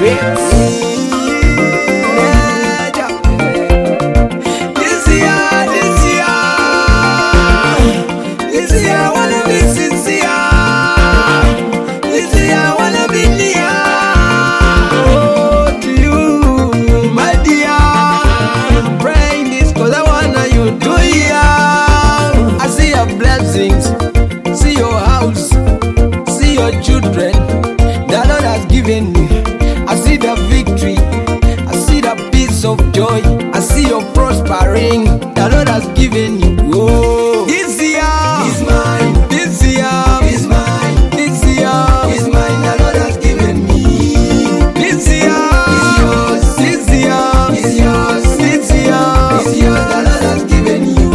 See your house, see your children, the Lord has given me. I see the victory, I see the peace of joy, I see your prospering, the Lord has given you. Oh, this year is mine, this year is mine, this year is mine, the Lord has given me. This year is yours, this year is yours, this year is yours, the Lord has given you.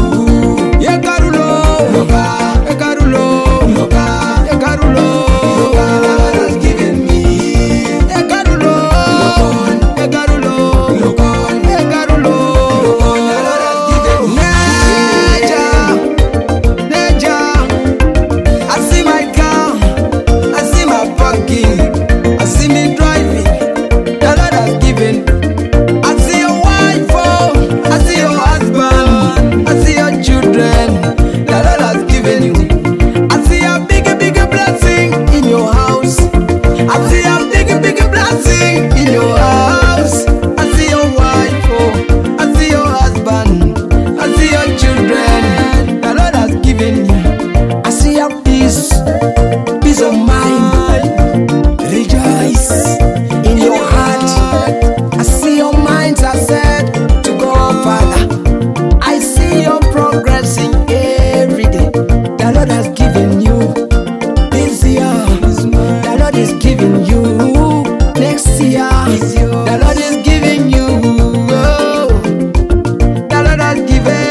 Peace of mind, rejoice in your heart. I see your minds are set to go further. I see your progressing every day. The Lord has given you this year. The Lord is giving you next year. The Lord is giving you. Oh, the Lord has given.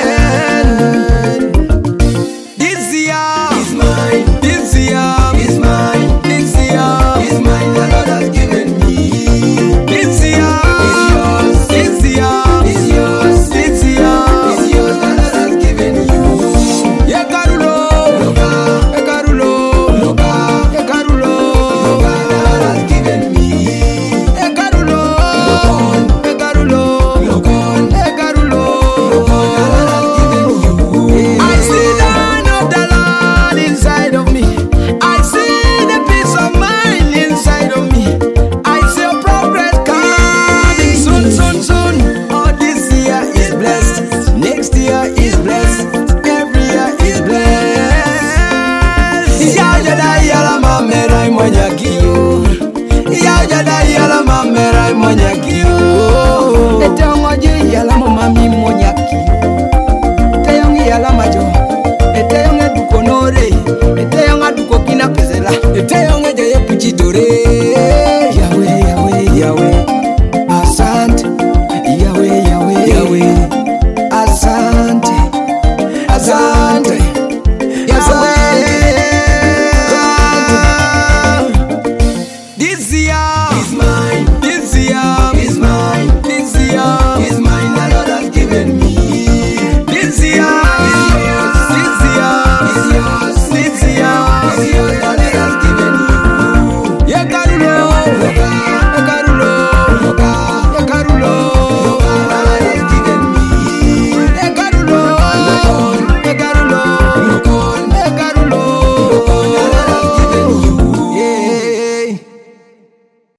This year is mine. This year is mine. This year is mine. The Lord has given me. This year is yours. This year is yours. This year is yours. The Lord has given you. Yekarulo, Yekarulo, Yekarulo. The Lord has given me. Yekarulo, Yekarulo, Yekarulo. The Lord has given you. I see the hand of the Lord inside of me. I see the peace of mind inside of me. I see your progress coming soon, soon, soon. Oh, this year is blessed. Next year is blessed. Every year is blessed. Ya jada yala mamera imwanyaki yo. Ya jada yala mamera imwanyaki.